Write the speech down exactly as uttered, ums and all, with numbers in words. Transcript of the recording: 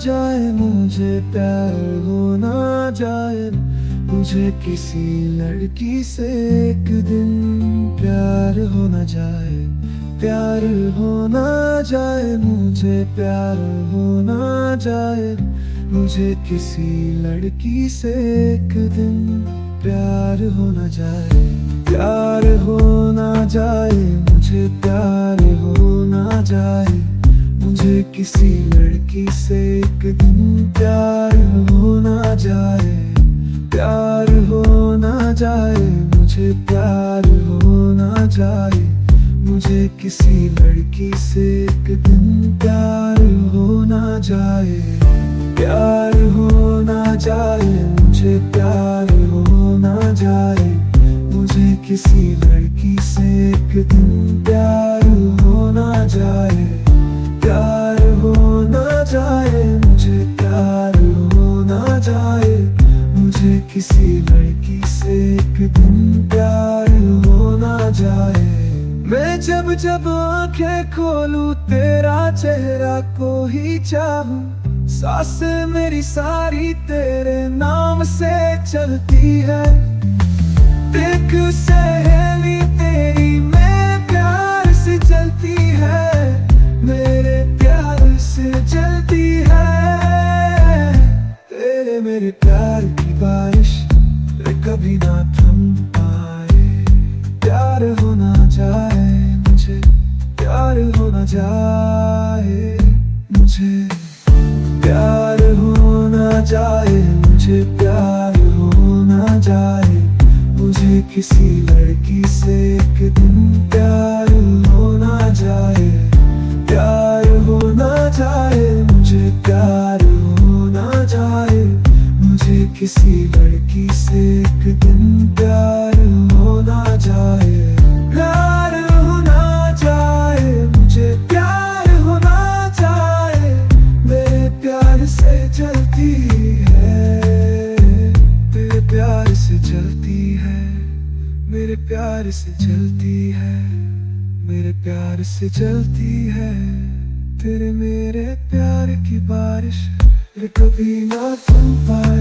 जाए, मुझे प्यार हो ना जाए, मुझे किसी लड़की से एक दिन प्यार हो ना जाए, प्यार हो ना जाए, मुझे प्यार हो ना जाए, मुझे किसी लड़की से एक दिन प्यार हो ना जाए, प्यार हो ना जाए, मुझे प्यार हो ना जाए, मुझे किसी लड़की से एक दिन प्यार हो ना जाए, प्यार हो ना जाए, मुझे प्यार हो ना जाए, मुझे किसी लड़की से एक दिन प्यार हो ना जाए, प्यार हो ना जाए, मुझे प्यार हो ना जाए, मुझे किसी लड़की से एक दिन प्यार हो ना जाए, प्यार हो ना जाए, मुझे प्यार हो ना जाए, मुझे किसी लड़की से एक दिन प्यार हो ना जाए। मैं जब जब आंखें खोलूं तेरा चेहरा को ही चाहूं, सांसें मेरी सारी तेरे नाम से चलती है, देख सहेली तेरी मेरे प्यार से चलती है, मेरे प्यार से चलती है, तेरे मेरे प्यार की बारिश कभी ना थम पाए, प्यार हो ना जाए, मुझे प्यार हो ना जाए, मुझे प्यार हो ना जाए, मुझे प्यार हो ना जाए, मुझे किसी लड़की से एक दिन प्यार हो ना जाए, प्यार हो ना जाए, मुझे प्यार हो ना जाए, मुझे किसी लड़की से एक दिन प्यार हो ना जाए, प्यार हो ना जाए, मुझे प्यार हो ना जाए, मेरे प्यार से चलती है, तेरे प्यार से चलती है, मेरे प्यार से चलती है, मेरे प्यार से चलती है, तेरे मेरे प्यार की बारिश ये कभी ना थम पाए।